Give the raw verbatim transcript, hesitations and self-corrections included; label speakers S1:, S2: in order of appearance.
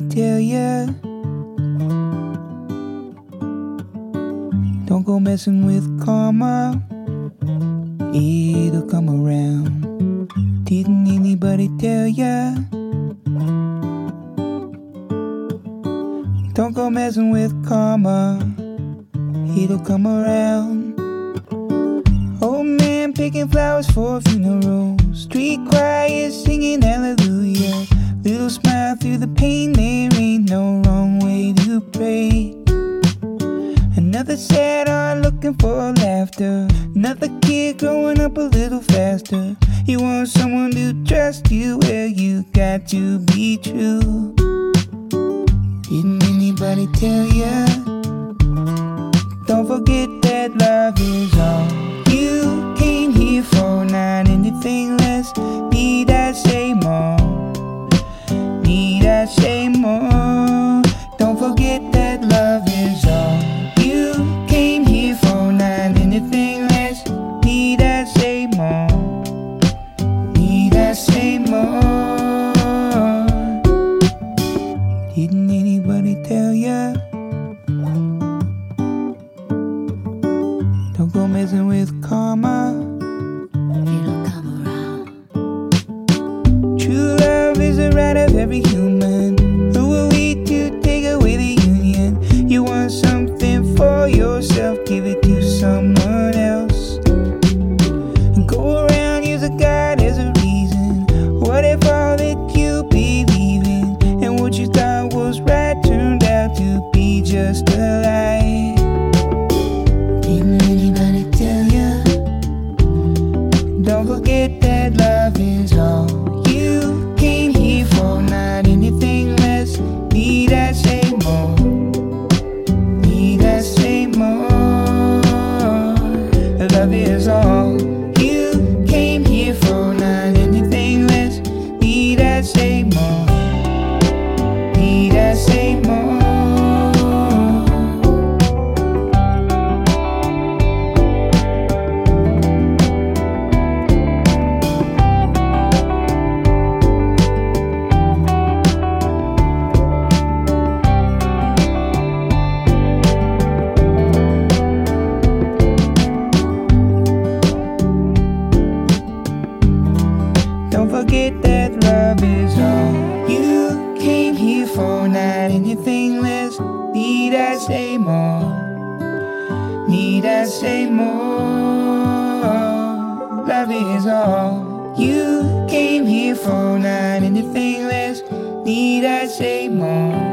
S1: tell ya, don't go messing with karma, it'll come around. Didn't anybody tell ya, don't go messing with karma, it'll come around. Old man picking flowers for a funeral, street choir singing hallelujah. Little smile through the pain, there ain't no wrong way to pray. Another sad heart looking for laughter, another kid growing up a little faster. You want someone to trust you, well you got to be true. Didn't anybody tell ya, don't forget that love is all you came here for, not anything less. Need I say more? Need I say more? Don't forget that love is all you came here for, not anything less. Need I say more? Need I say more? Didn't anybody tell ya, don't go messing with karma,
S2: it'll come around.
S1: True love is the right of every human. Who are we to take away the union? You want something for yourself, give it to someone else. And go around, use a God as a reason. What if all that you believe in and what you thought was right turned out to be just a lie? Didn't anybody tell ya, don't forget that love is all you came here for, not anything less. Need I say more? Need I say more? Love is all you came here for, not anything less. Need I say more? Need I say more? Don't forget that love is all you came here for, not anything less. Need I say more? Need I say more? Love is all you came here for, not anything less. Need I say more?